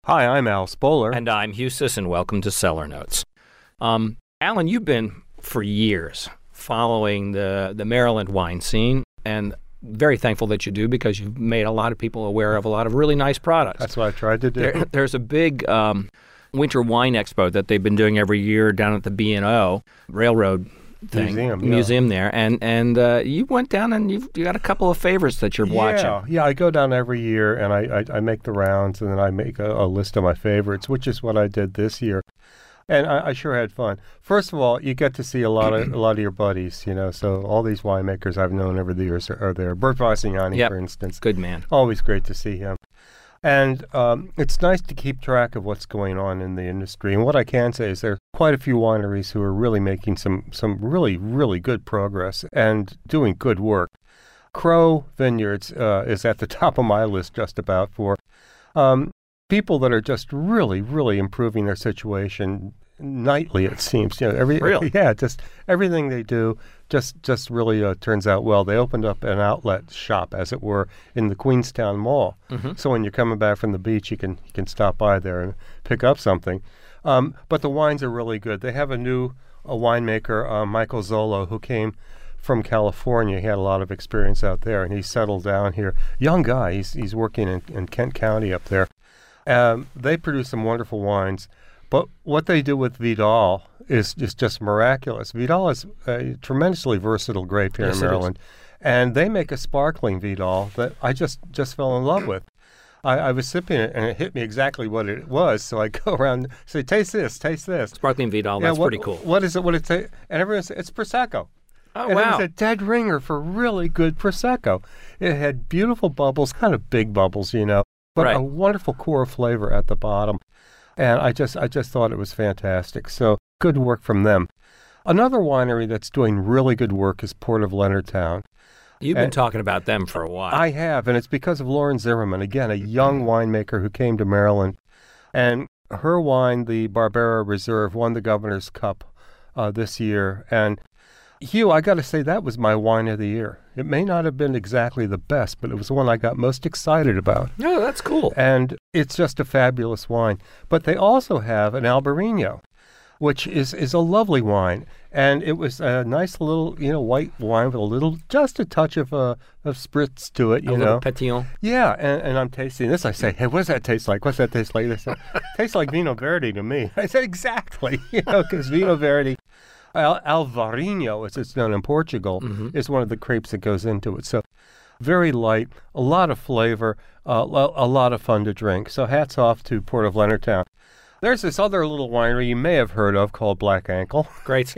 Hi, I'm Al Spoler. And I'm Hugh Sisson. Welcome to Cellar Notes. Alan, you've been for years following the Maryland wine scene, and very thankful that you do because you've made a lot of people aware of a lot of really nice products. That's what I tried to do. There's a big winter wine expo that they've been doing every year down at the B&O Railroad museum there, and you went down and you got a couple of favorites that you're watching. Yeah, I go down every year and I make the rounds, and then I make a list of my favorites, which is what I did this year. And I sure had fun. First of all, you get to see a lot of your buddies, So all these winemakers I've known over the years are there. Bert Vossignani, for instance. Good man. Always great to see him. And it's nice to keep track of what's going on in the industry. And what I can say is there are quite a few wineries who are really making some really, really good progress and doing good work. Crow Vineyards is at the top of my list just about for people that are just really, really improving their situation nightly, it seems. Really? Yeah, just everything they do just really turns out well. They opened up an outlet shop, as it were, in the Queenstown Mall. Mm-hmm. So when you're coming back from the beach, you can stop by there and pick up something. But the wines are really good. They have a winemaker, Michael Zolo, who came from California. He had a lot of experience out there, and he settled down here. Young guy. He's working in Kent County up there. They produce some wonderful wines. But what they do with Vidal is just miraculous. Vidal is a tremendously versatile grape here in Maryland. And they make a sparkling Vidal that I just fell in love with. I was sipping it, and it hit me exactly what it was. So I go around and say, taste this. Sparkling Vidal, that's pretty cool. What is it? What it? And everyone said, it's Prosecco. Oh, and wow. It was a dead ringer for really good Prosecco. It had beautiful bubbles, kind of big bubbles, but right. A wonderful core flavor at the bottom. And I just thought it was fantastic. So good work from them. Another winery that's doing really good work is Port of Leonardtown. You've been talking about them for a while. I have, and it's because of Lauren Zimmerman, again, a young winemaker who came to Maryland. And her wine, the Barbera Reserve, won the Governor's Cup this year. And Hugh, I got to say, that was my wine of the year. It may not have been exactly the best, but it was the one I got most excited about. Oh, that's cool. And it's just a fabulous wine. But they also have an Albarino, which is a lovely wine. And it was a nice little, white wine with just a touch of spritz to it, A little pétillant. Yeah, and I'm tasting this. I say, hey, what does that taste like? What's that taste like? They say, tastes like Vino Verde to me. I said, exactly, because Vino Verde, Alvarinho, as it's known in Portugal, is one of the grapes that goes into it. So very light, a lot of flavor, a lot of fun to drink. So hats off to Port of Leonardtown. There's this other little winery you may have heard of called Black Ankle. Great.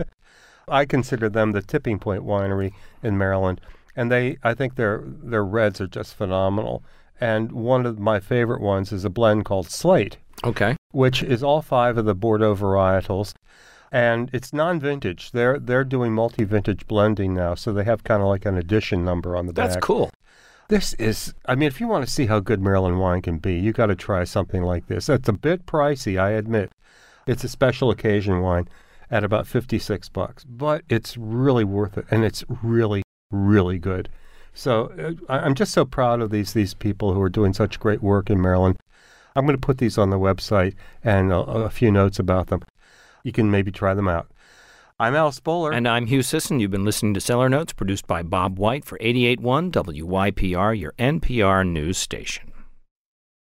I consider them the tipping point winery in Maryland. And I think their reds are just phenomenal. And one of my favorite ones is a blend called Slate. Okay. Which is all 5 of the Bordeaux varietals. And it's non-vintage. They're doing multi-vintage blending now, so they have kind of like an edition number on the back. That's cool. This is, if you want to see how good Maryland wine can be, you got to try something like this. It's a bit pricey, I admit. It's a special occasion wine at about $56, but it's really worth it, and it's really, really good. So I'm just so proud of these people who are doing such great work in Maryland. I'm going to put these on the website and a few notes about them. You can maybe try them out. I'm Al Spoler. And I'm Hugh Sisson. You've been listening to Cellar Notes, produced by Bob White for 88.1 WYPR, your NPR news station.